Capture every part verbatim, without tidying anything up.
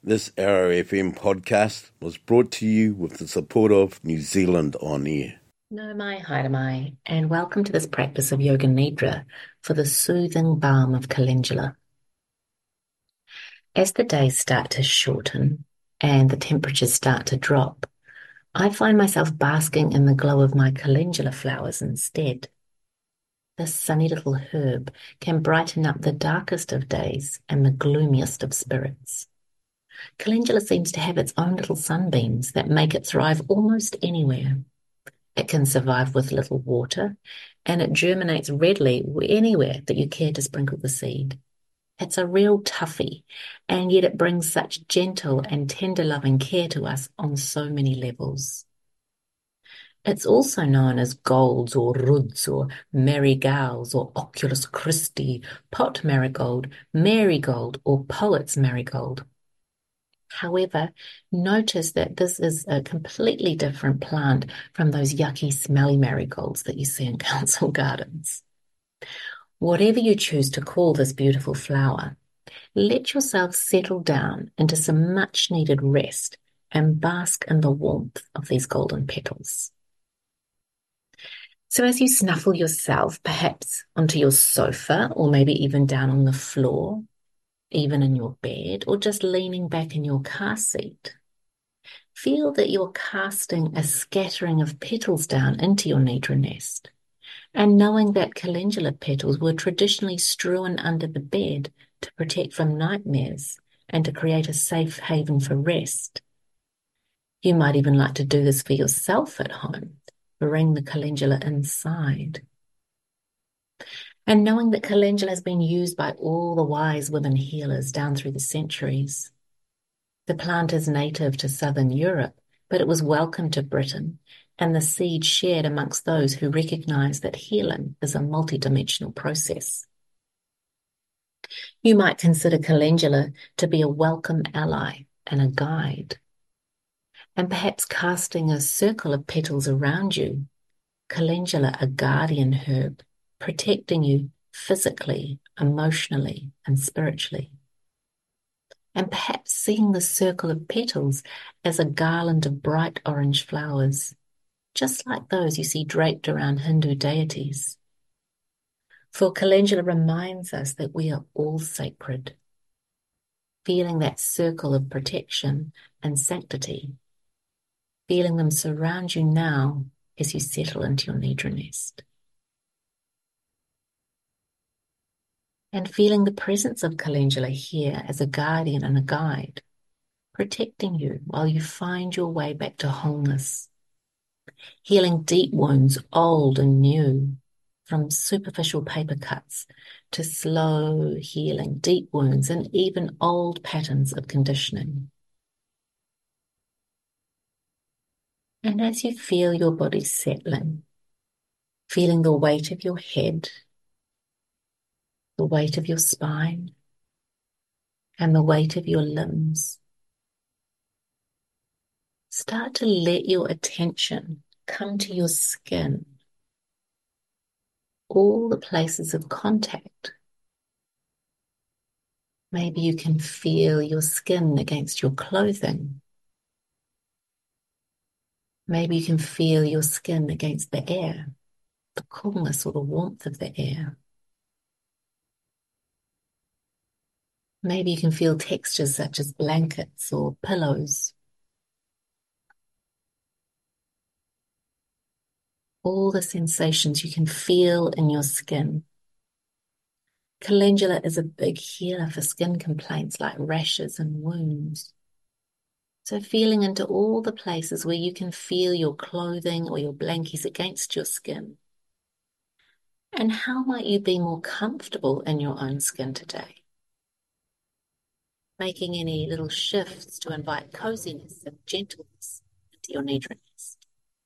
This Arrow F M podcast was brought to you with the support of New Zealand On Air. No mai, haere mai, and welcome to this practice of Yoga Nidra for the soothing balm of calendula. As the days start to shorten and the temperatures start to drop, I find myself basking in the glow of my calendula flowers instead. This sunny little herb can brighten up the darkest of days and the gloomiest of spirits. Calendula seems to have its own little sunbeams that make it thrive almost anywhere. It can survive with little water, and it germinates readily anywhere that you care to sprinkle the seed. It's a real toughie, and yet it brings such gentle and tender loving care to us on so many levels. It's also known as golds or roods or marigals or oculus Christi, pot marigold, marigold or poet's marigold. However, notice that this is a completely different plant from those yucky, smelly marigolds that you see in council gardens. Whatever you choose to call this beautiful flower, let yourself settle down into some much-needed rest and bask in the warmth of these golden petals. So as you snuffle yourself, perhaps onto your sofa or maybe even down on the floor, even in your bed or just leaning back in your car seat, feel that you're casting a scattering of petals down into your nidra nest, and knowing that calendula petals were traditionally strewn under the bed to protect from nightmares and to create a safe haven for rest. You might even like to do this for yourself at home. Bring the calendula inside. And knowing that calendula has been used by all the wise women healers down through the centuries. The plant is native to southern Europe, but it was welcome to Britain, and the seed shared amongst those who recognize that healing is a multidimensional process. You might consider calendula to be a welcome ally and a guide, and perhaps casting a circle of petals around you, calendula a guardian herb, protecting you physically, emotionally, and spiritually. And perhaps seeing the circle of petals as a garland of bright orange flowers, just like those you see draped around Hindu deities. For calendula reminds us that we are all sacred, feeling that circle of protection and sanctity, feeling them surround you now as you settle into your nidra nest. And feeling the presence of calendula here as a guardian and a guide, protecting you while you find your way back to wholeness, healing deep wounds, old and new, from superficial paper cuts to slow healing deep wounds and even old patterns of conditioning. And as you feel your body settling, feeling the weight of your head, the weight of your spine, and the weight of your limbs, start to let your attention come to your skin, all the places of contact. Maybe you can feel your skin against your clothing. Maybe you can feel your skin against the air, the coolness or the warmth of the air. Maybe you can feel textures such as blankets or pillows. All the sensations you can feel in your skin. Calendula is a big healer for skin complaints like rashes and wounds. So feeling into all the places where you can feel your clothing or your blankies against your skin. And how might you be more comfortable in your own skin today? Making any little shifts to invite coziness and gentleness into your nidra nest.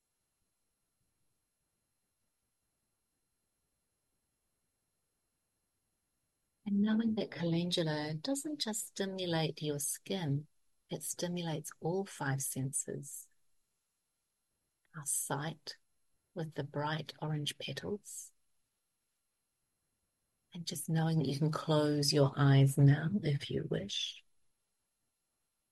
And knowing that calendula doesn't just stimulate your skin, it stimulates all five senses. Our sight with the bright orange petals. And just knowing that you can close your eyes now if you wish.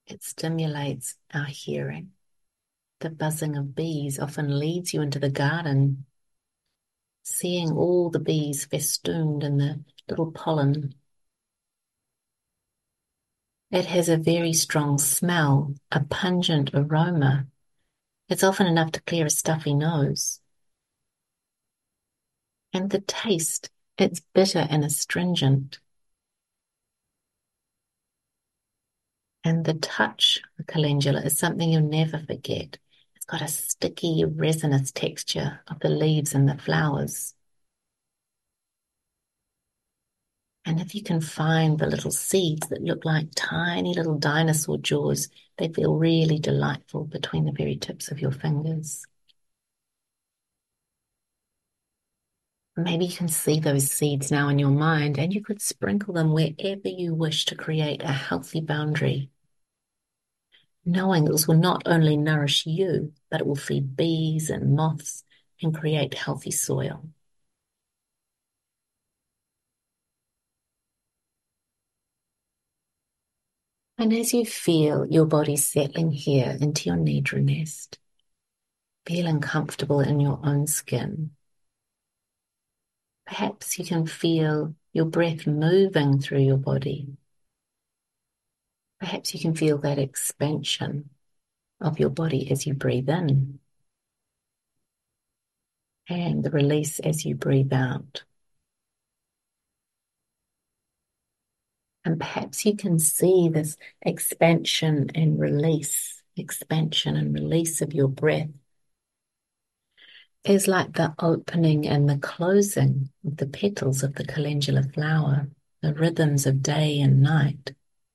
It stimulates our hearing. The buzzing of bees often leads you into the garden, seeing all the bees festooned in the little pollen. It has a very strong smell, a pungent aroma. It's often enough to clear a stuffy nose. And the taste, it's bitter and astringent. And the touch of calendula is something you'll never forget. It's got a sticky, resinous texture of the leaves and the flowers. And if you can find the little seeds that look like tiny little dinosaur jaws, they feel really delightful between the very tips of your fingers. Maybe you can see those seeds now in your mind, and you could sprinkle them wherever you wish to create a healthy boundary, knowing this will not only nourish you, but it will feed bees and moths and create healthy soil. And as you feel your body settling here into your nidra nest, feeling comfortable in your own skin, perhaps you can feel your breath moving through your body. Perhaps you can feel that expansion of your body as you breathe in, and the release as you breathe out. And perhaps you can see this expansion and release, expansion and release of your breath is like the opening and the closing of the petals of the calendula flower, the rhythms of day and night.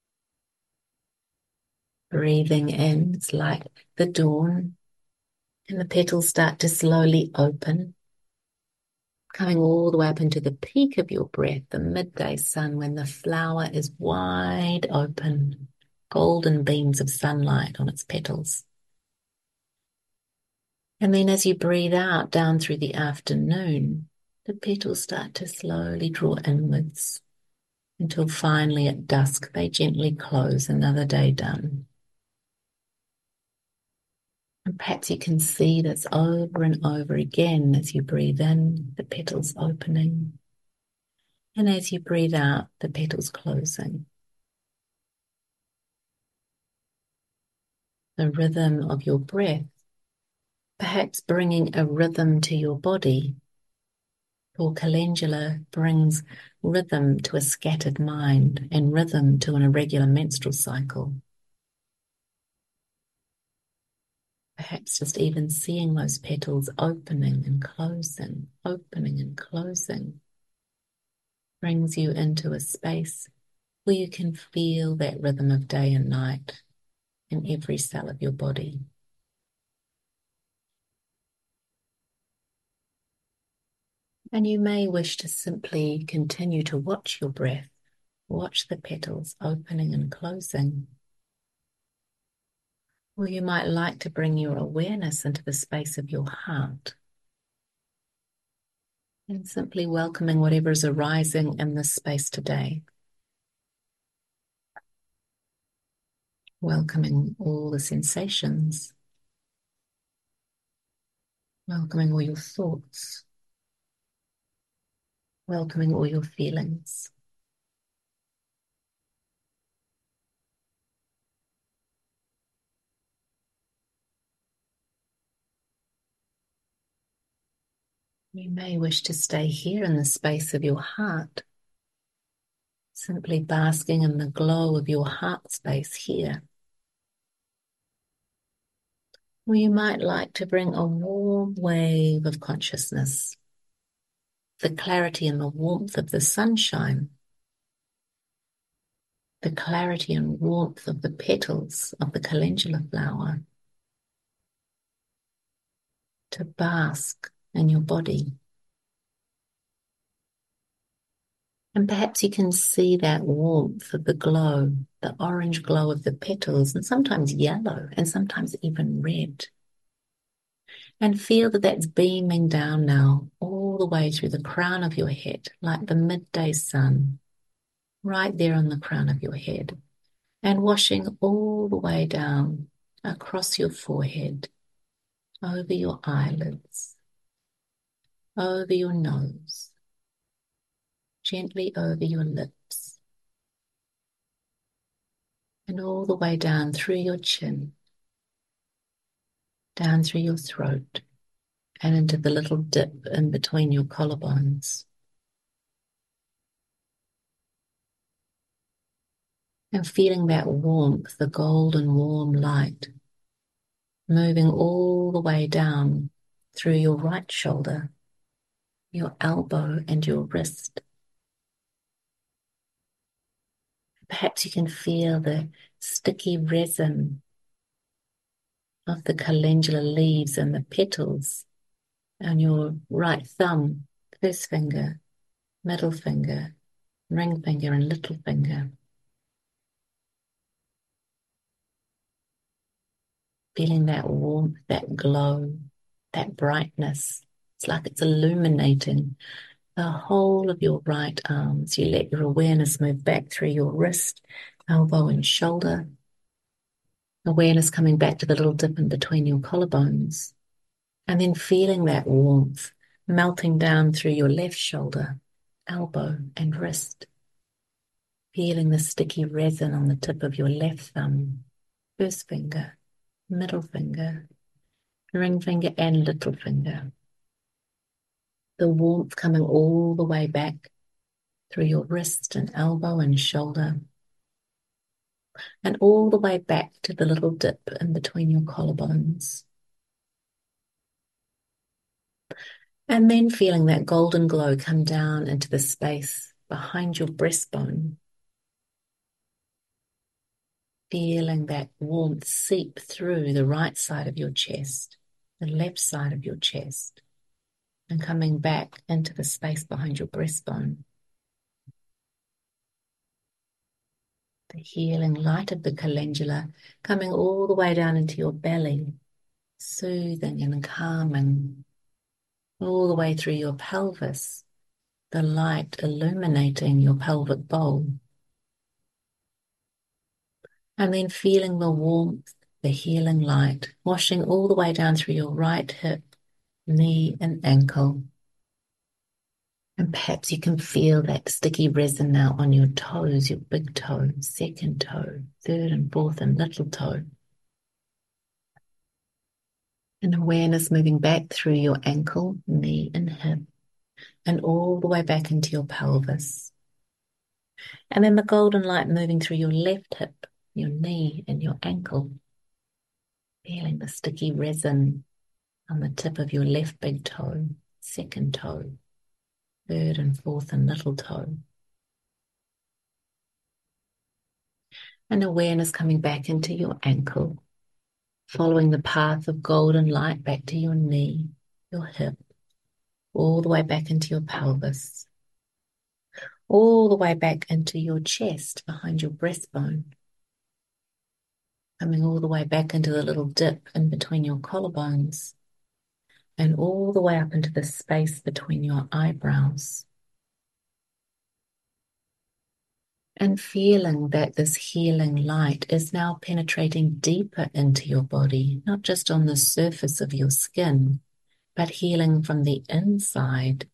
Breathing in, it's like the dawn, and the petals start to slowly open, coming all the way up into the peak of your breath, the midday sun, when the flower is wide open, golden beams of sunlight on its petals. And then as you breathe out down through the afternoon, the petals start to slowly draw inwards until finally at dusk they gently close, another day done. And perhaps you can see this over and over again as you breathe in, the petals opening, and as you breathe out, the petals closing. The rhythm of your breath, perhaps bringing a rhythm to your body. For calendula brings rhythm to a scattered mind and rhythm to an irregular menstrual cycle. Perhaps just even seeing those petals opening and closing, opening and closing, brings you into a space where you can feel that rhythm of day and night in every cell of your body. And you may wish to simply continue to watch your breath, watch the petals opening and closing. Or you might like to bring your awareness into the space of your heart and simply welcoming whatever is arising in this space today. Welcoming all the sensations, welcoming all your thoughts, welcoming all your feelings. You may wish to stay here in the space of your heart, simply basking in the glow of your heart space here. Or you might like to bring a warm wave of consciousness, the clarity and the warmth of the sunshine, the clarity and warmth of the petals of the calendula flower, to bask in your body. And perhaps you can see that warmth of the glow, the orange glow of the petals, and sometimes yellow, and sometimes even red. And feel that that's beaming down now, all the way through the crown of your head, like the midday sun, right there on the crown of your head. and washing all the way down across your forehead, over your eyelids, over your nose, gently over your lips, and all the way down through your chin, down through your throat, and into the little dip in between your collarbones. And feeling that warmth, the golden warm light, moving all the way down through your right shoulder, your elbow and your wrist. Perhaps you can feel the sticky resin of the calendula leaves and the petals on your right thumb, first finger, middle finger, ring finger and little finger. Feeling that warmth, that glow, that brightness. It's like it's illuminating the whole of your right arm as you let your awareness move back through your wrist, elbow and shoulder. Awareness coming back to the little dip in between your collarbones. And then feeling that warmth melting down through your left shoulder, elbow and wrist. Feeling the sticky resin on the tip of your left thumb, first finger, middle finger, ring finger and little finger. The warmth coming all the way back through your wrist and elbow and shoulder, and all the way back to the little dip in between your collarbones. And then feeling that golden glow come down into the space behind your breastbone. Feeling that warmth seep through the right side of your chest, the left side of your chest, and coming back into the space behind your breastbone. The healing light of the calendula coming all the way down into your belly, soothing and calming, all the way through your pelvis, the light illuminating your pelvic bowl. And then feeling the warmth, the healing light, washing all the way down through your right hip, knee and ankle. And perhaps you can feel that sticky resin now on your toes, your big toe, second toe, third and fourth and little toe. And awareness moving back through your ankle, knee and hip, and all the way back into your pelvis. And then the golden light moving through your left hip, your knee and your ankle. Feeling the sticky resin on the tip of your left big toe, second toe, third and fourth and little toe. And awareness coming back into your ankle, following the path of golden light back to your knee, your hip, all the way back into your pelvis, all the way back into your chest behind your breastbone, coming all the way back into the little dip in between your collarbones, and all the way up into the space between your eyebrows. And feeling that this healing light is now penetrating deeper into your body, not just on the surface of your skin, but healing from the inside.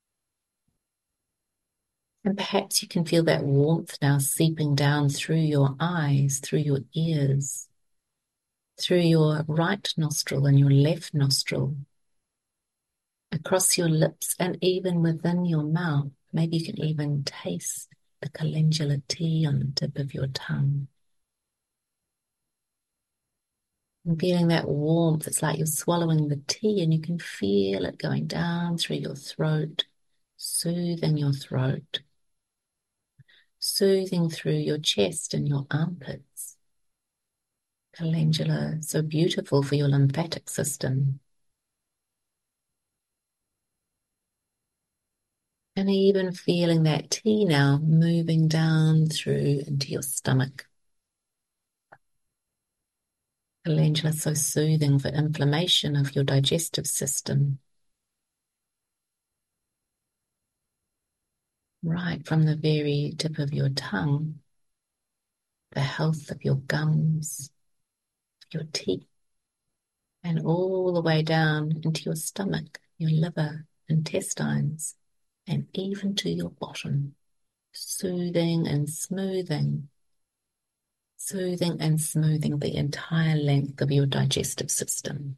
And perhaps you can feel that warmth now seeping down through your eyes, through your ears, through your right nostril and your left nostril, across your lips and even within your mouth. Maybe you can even taste the calendula tea on the tip of your tongue. And feeling that warmth, it's like you're swallowing the tea and you can feel it going down through your throat, soothing your throat, soothing through your chest and your armpits. Calendula, so beautiful for your lymphatic system. And even feeling that tea now moving down through into your stomach. Calendula so soothing for inflammation of your digestive system. Right from the very tip of your tongue, the health of your gums, your teeth, and all the way down into your stomach, your liver, intestines, and even to your bottom, soothing and smoothing, soothing and smoothing the entire length of your digestive system.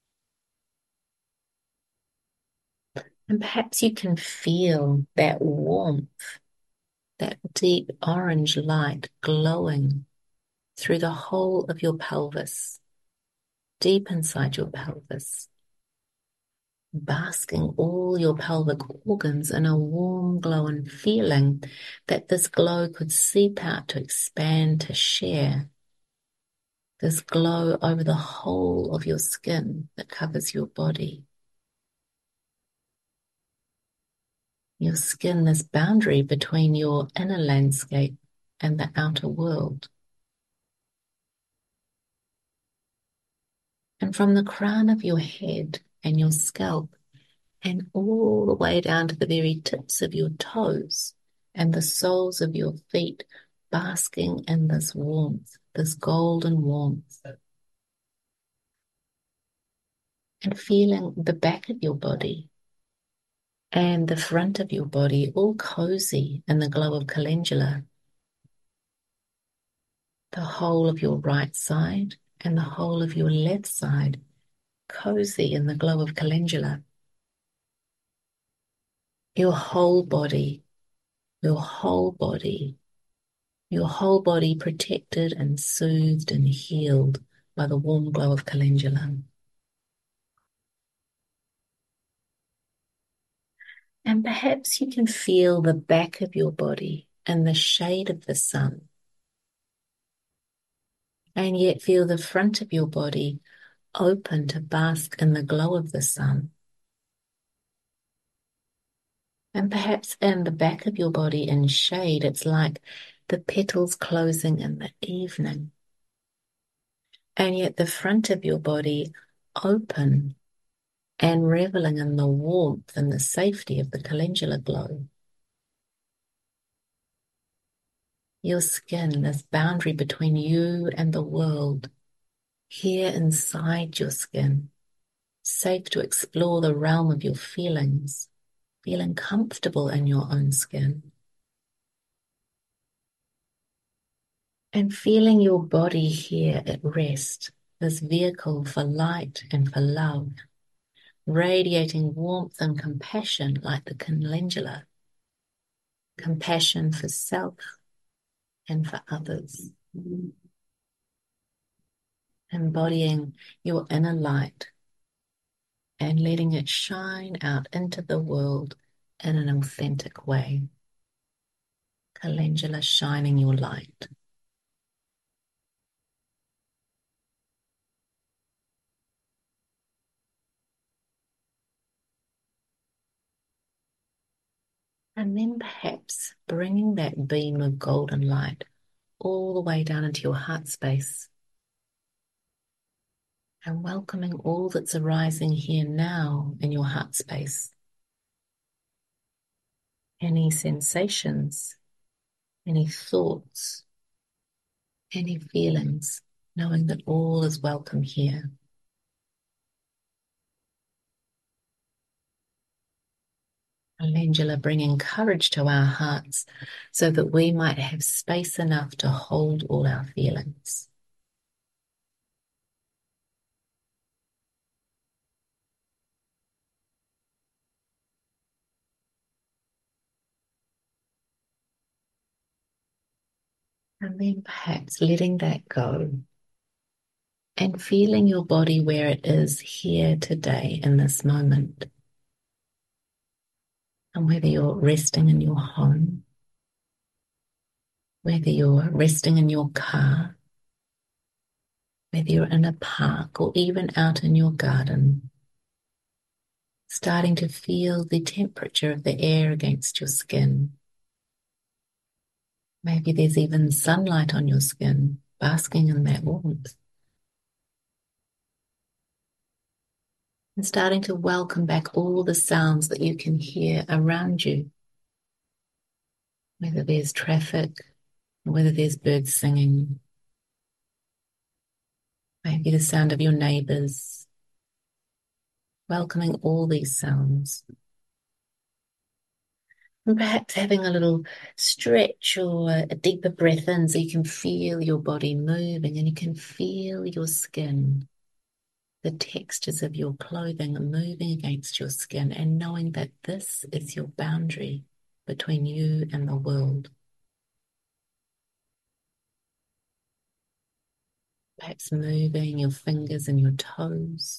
And perhaps you can feel that warmth, that deep orange light glowing through the whole of your pelvis, deep inside your pelvis, basking all your pelvic organs in a warm glow and feeling that this glow could seep out to expand, to share. This glow over the whole of your skin that covers your body. Your skin, this boundary between your inner landscape and the outer world. And from the crown of your head and your scalp and all the way down to the very tips of your toes and the soles of your feet, basking in this warmth, this golden warmth. And feeling the back of your body and the front of your body all cozy in the glow of calendula. The whole of your right side and the whole of your left side cozy in the glow of calendula. Your whole body, your whole body, your whole body protected and soothed and healed by the warm glow of calendula. And perhaps you can feel the back of your body in the shade of the sun, and yet feel the front of your body open to bask in the glow of the sun. And perhaps in the back of your body in shade, it's like the petals closing in the evening. And yet the front of your body open and reveling in the warmth and the safety of the calendula glow. Your skin, this boundary between you and the world, here inside your skin, safe to explore the realm of your feelings, feeling comfortable in your own skin. And feeling your body here at rest, this vehicle for light and for love, radiating warmth and compassion like the calendula, compassion for self and for others. Embodying your inner light and letting it shine out into the world in an authentic way. Calendula shining your light. And then perhaps bringing that beam of golden light all the way down into your heart space and welcoming all that's arising here now in your heart space. Any sensations, any thoughts, any feelings, knowing that all is welcome here. Calendula bringing courage to our hearts so that we might have space enough to hold all our feelings. And then perhaps letting that go and feeling your body where it is here today in this moment. And whether you're resting in your home, whether you're resting in your car, whether you're in a park or even out in your garden, starting to feel the temperature of the air against your skin. Maybe there's even sunlight on your skin, basking in that warmth. And starting to welcome back all the sounds that you can hear around you. Whether there's traffic, whether there's birds singing, maybe the sound of your neighbors, welcoming all these sounds. And perhaps having a little stretch or a deeper breath in so you can feel your body moving and you can feel your skin, the textures of your clothing are moving against your skin, and knowing that this is your boundary between you and the world. Perhaps moving your fingers and your toes,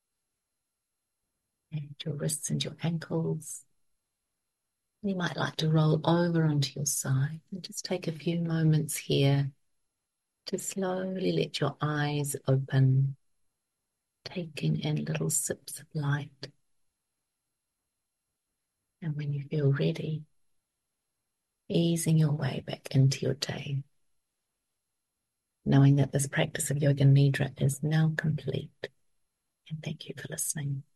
and your wrists and your ankles. You might like to roll over onto your side and just take a few moments here to slowly let your eyes open, taking in little sips of light. And when you feel ready, easing your way back into your day, knowing that this practice of Yoga Nidra is now complete. And thank you for listening.